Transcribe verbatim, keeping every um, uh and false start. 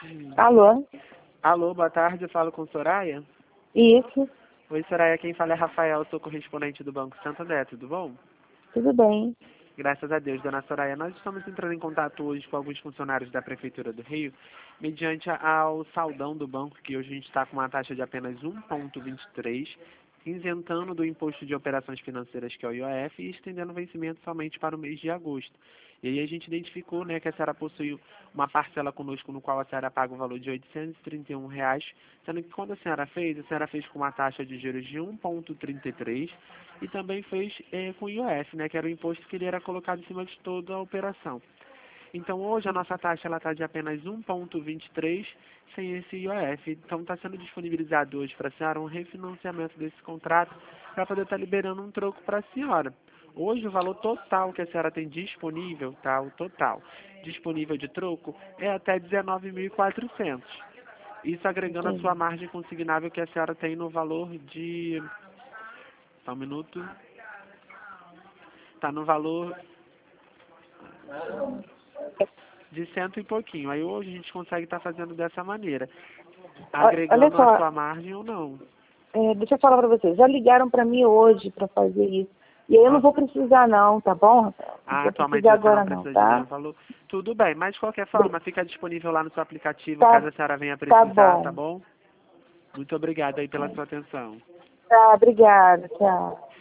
Alô? Alô, boa tarde, eu falo com Soraya? Isso, Oi, Soraya, quem fala é Rafael, sou correspondente do Banco Santander, tudo bom? tudo bem. Graças a Deus, dona Soraya. Nós estamos entrando em contato hoje com alguns funcionários da Prefeitura do Rio, mediante ao saldão do banco, que hoje a gente está com uma taxa de apenas um vírgula vinte e três, isentando do imposto de operações financeiras, que é o I O F, e estendendo o vencimento somente para o mês de agosto. E aí a gente identificou, né, que a senhora possui uma parcela conosco no qual a senhora paga o valor de oitocentos e trinta e um reais, sendo que quando a senhora fez, a senhora fez com uma taxa de juros de um vírgula trinta e três e também fez eh, com o I O F, né, que era o imposto que ele era colocado em cima de toda a operação. Então hoje a nossa taxa está de apenas um vírgula vinte e três sem esse I O F. Então está sendo disponibilizado hoje para a senhora um refinanciamento desse contrato para poder estar liberando um troco para a senhora. Hoje o valor total que a senhora tem disponível, tá? O total disponível de troco é até dezenove mil e quatrocentos. Isso agregando a sua Entendi. margem consignável que a senhora tem no valor de... Só um minuto. Está no valor de cento e pouquinho. Aí hoje a gente consegue estar fazendo dessa maneira, Ó, Olha agregando a só, sua margem ou não. é, deixa eu falar pra vocês. Já ligaram pra mim hoje pra fazer isso. E aí eu não Ah, vou precisar não, tá bom, Rafael? Não ah, vou atualmente precisar você não agora não, precisa de tá? nenhum valor. Tudo bem, mas de qualquer Bri- forma, fica disponível lá no seu aplicativo caso Tá, a senhora venha tá precisar, tá bom. bom? Muito obrigado aí pela sua atenção. Tá, obrigada, tchau.